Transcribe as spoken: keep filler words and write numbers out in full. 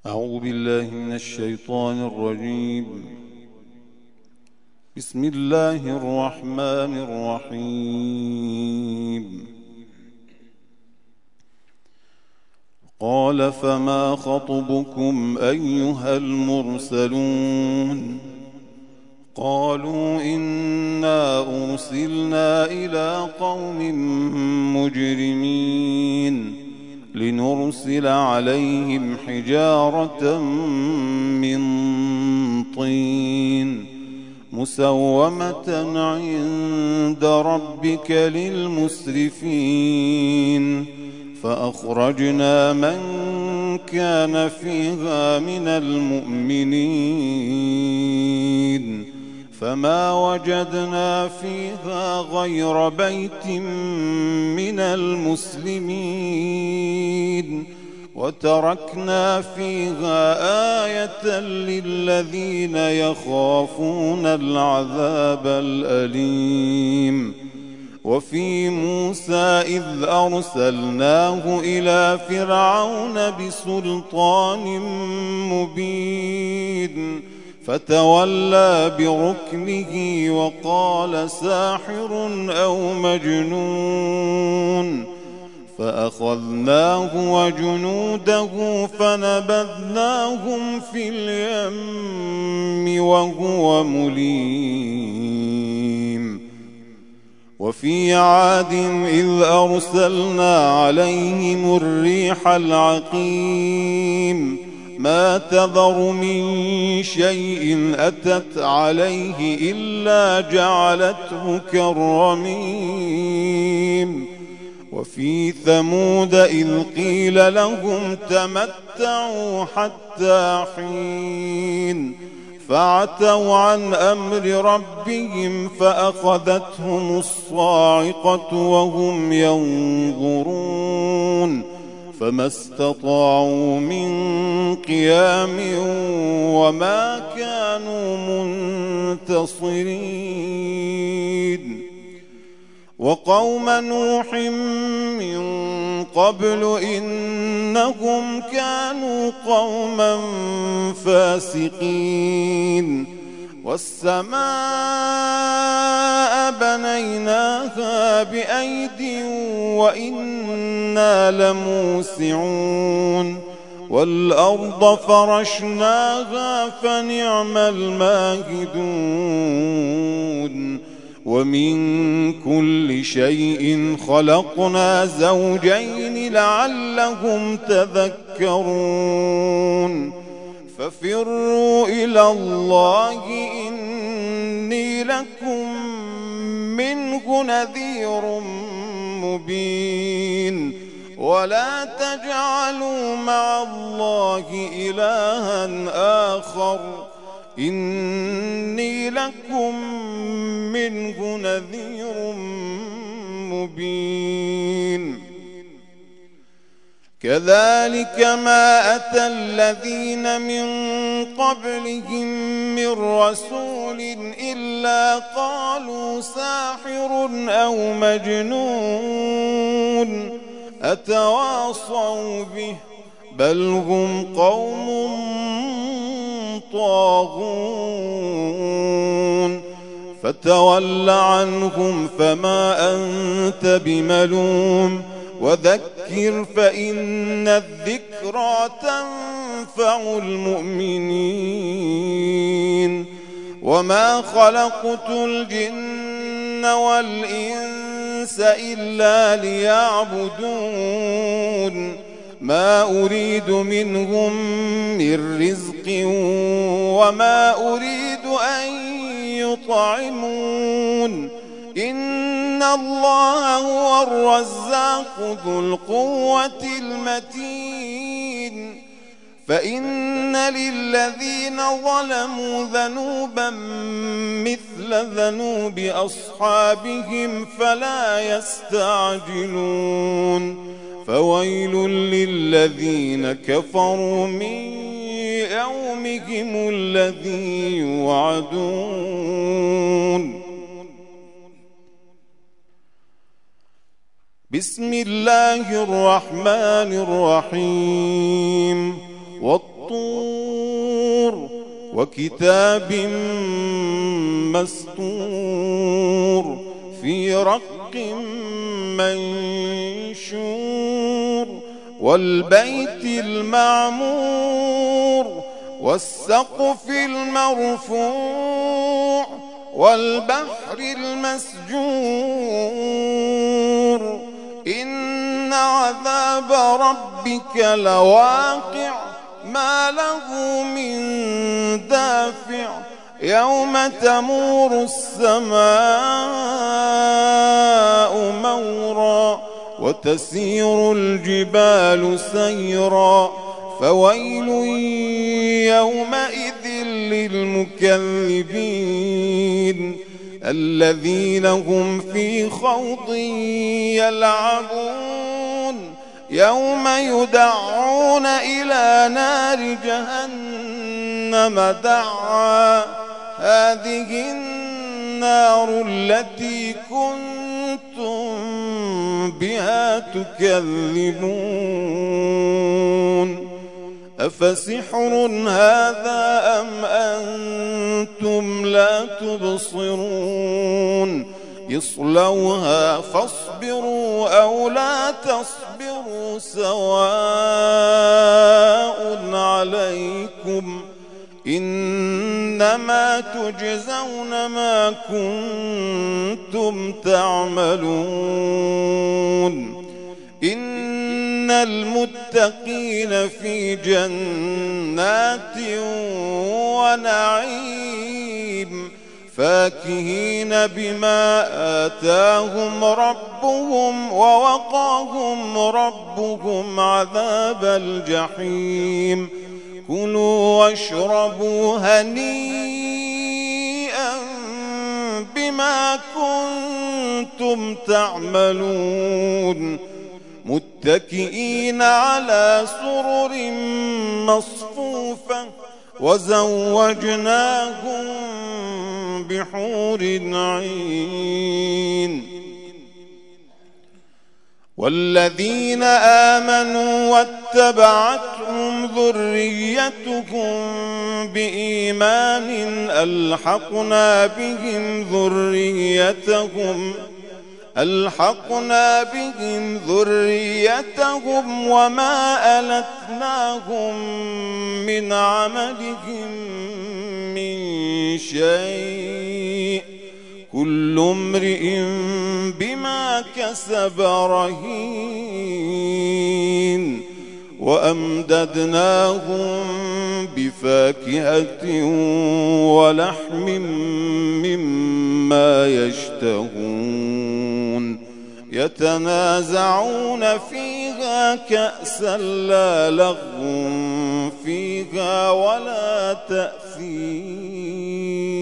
أعوذ بالله من الشيطان الرجيم. بسم الله الرحمن الرحيم. قال فما خطبكم أيها المرسلون؟ قالوا إنا أرسلنا إلى قوم مجرمين لنرسل عليهم حجارة من طين مسومة عند ربك للمسرفين فأخرجنا من كان فيها من المؤمنين فما وجدنا فيها غير بيت من المسلمين وتركنا فيها آية للذين يخافون العذاب الأليم. وفي موسى إذ أرسلناه إلى فرعون بسلطان مبين فتولى بركنه وقال ساحر أو مجنون فأخذناه وجنوده فنبذناهم في اليم وهو مليم. وفي عاد إذ أرسلنا عليهم الريح العقيم ما تذر من شيء أتت عليه إلا جعلته كالرميم. وفي ثمود إذ قيل لهم تمتعوا حتى حين فعتوا عن أمر ربهم فأخذتهم الصاعقة وهم ينظرون فما استطاعوا من قيام وما كانوا منتصرين. وقوم نوح من قبل إنهم كانوا قوما فاسقين. والسماء بنيناها بأيد وإنا لموسعون والأرض فرشناها فنعم الماهدون. ومن كل شيء خلقنا زوجين لعلهم تذكرون. ففروا إلى الله إني لكم منه نذير مبين. ولا تجعلوا مع الله إلها آخر إني لكم منه نذير مبين. كذلك ما أتى الذين من قبلهم من رسول إلا قالوا ساحر أو مجنون أتواصوا به بل هم قوم طاغون. فتول عنهم فما أنت بملوم وذكر فإن الذكرى تنفع المؤمنين. وما خلقت الجن والإنس إلا ليعبدون ما أريد منهم من رزق وما أريد أن يطعمون إن الله هو الرزاق ذو القوة المتين. فإن للذين ظلموا ذنوبا مثل ذنوب أصحابهم فلا يستعجلون. فويل للذين كفروا من يومهم الذي يوعدون. بسم الله الرحمن الرحيم. وَالطُّورِ وَكِتَابٍ مَّسْطُورٍ فِي رَقٍّ مَّنشُورٍ وَالْبَيْتِ الْمَعْمُورِ وَالسَّقْفِ الْمَرْفُوعِ وَالْبَحْرِ الْمَسْجُورِ إِنَّ عَذَابَ رَبِّكَ لَوَاقِعٌ مَا لَهُ مِن دَافِعٍ يَوْمَ تَمُورُ السَّمَاءُ مَوْرًا وَتَسِيرُ الْجِبَالُ سَيْرًا فَوَيْلٌ يَوْمَئِذٍ لِّلْمُكَذِّبِينَ الَّذِينَ هُمْ فِي خَوْضٍ يَلْعَبُونَ يَوْمَ يُدَعُّونَ إِلَى نَارِ جَهَنَّمَ دَعًّا هَٰذِهِ النَّارُ الَّتِي كُنتُم بِهَا تُكَذِّبُونَ أَفَسِحْرٌ هَٰذَا أَمْ أَنتُمْ لَا تُبْصِرُونَ اصْلَوْهَا فاصْبِرُوا أَوْ لَا تَصْبِرُوا سَوَاءٌ عَلَيْكُمْ إِنَّمَا تُجْزَوْنَ مَا كُنتُمْ تَعْمَلُونَ إِنَّ الْمُتَّقِينَ فِي جَنَّاتٍ وَنَعِيمٍ فَاكِهِينَ بِمَا آتَاهُمْ رَبُّهُمْ وَوَقَاهُمْ رَبُّهُمْ عَذَابَ الْجَحِيمِ كُلُوا وَاشْرَبُوا هَنِيئًا بِمَا كُنتُمْ تَعْمَلُونَ مُتَّكِئِينَ عَلَى سُرُرٍ مَّصْفُوفَةٍ وَزَوَّجْنَاهُم بِحُورٍ عِينٍ وَالَّذِينَ آمَنُوا وَاتَّبَعَتْهُمْ ذُرِّيَّتُهُم بِإِيمَانٍ أَلْحَقْنَا بِهِمْ ذُرِّيَّتَهُمْ ألحقنا بهم ذريتهم وما ألتناهم من عملهم من شيء كل امرئ بما كسب رهين وأمددناهم بفاكهة ولحم مما يشتهون يتنازعون فيها كأسا لا لغو فيها ولا تأثيم